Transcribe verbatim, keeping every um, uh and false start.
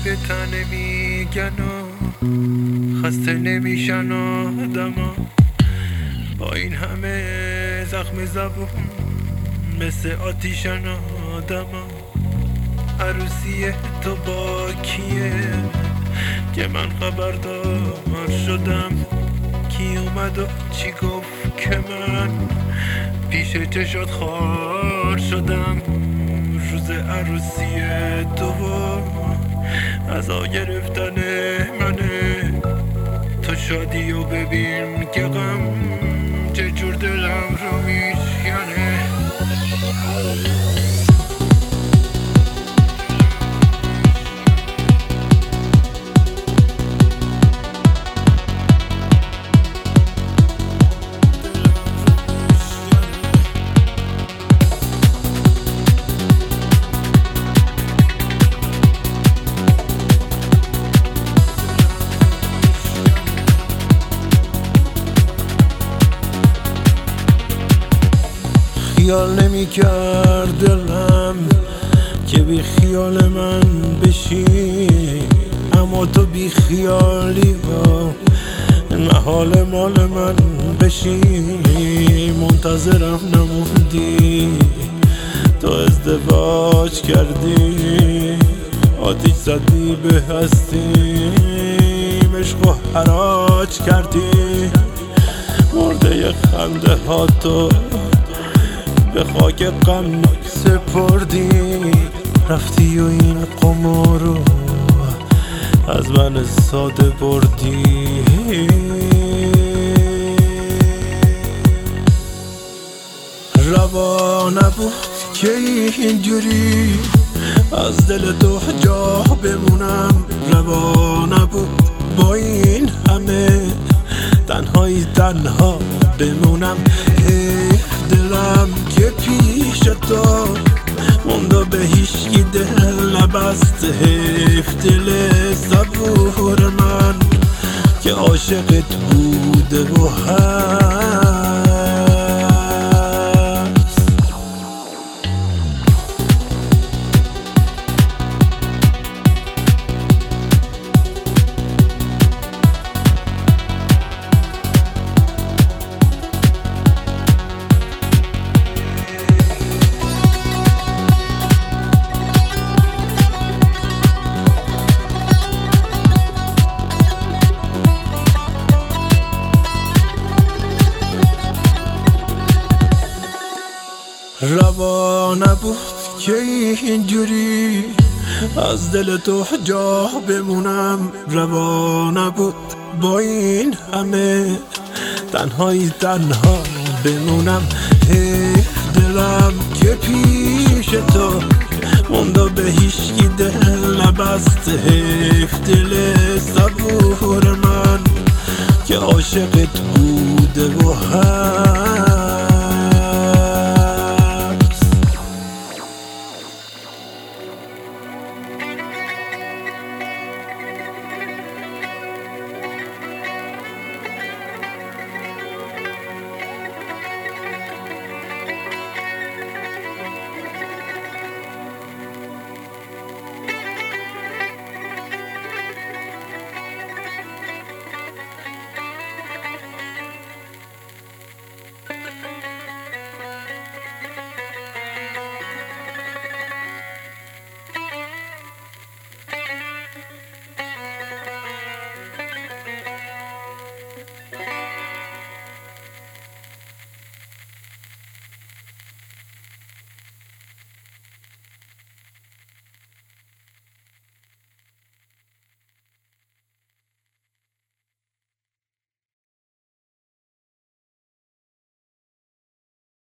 به تن میگن و خسته نمیشن آدما، با این همه زخم زبون مثل آتیشن آدما. عروسی تو با کیه که من خبردار شدم؟ کی اومد و چی گفت که من پیش چشات خوار شدم؟ روز عروسی تو عزا گرفتن منه، تو شادی و ببین که غم چه جور دلم رو میشکنه. خیال نمی کرد دلم که بی خیال من بشی، اما تو بی خیالی ها محال مال من بشی. منتظرم نموندی، تو ازدواج کردی، آتیش زدی به هستی، عشق و حراج کردی. مرده خنده ها تو به خاک غم سپردی، رفتی و این قمارو از من ساده بردی. روا نبود که اینجوری از دل تو جا بمونم، روا نبود با این همه تنهایی تنها بمونم. دلم که پیش تو مونده به هیچکی دل نبست، حیف دل صبور من که عاشقت بوده و هست. روا نبود که اینجوری از دل تو جا بمونم، روا نبود با این همه تنهایی تنها بمونم. حیف دلم که پیش تو مونده به هیچکی دل نبست، حیف دل صبور من که عاشقت بوده و هست.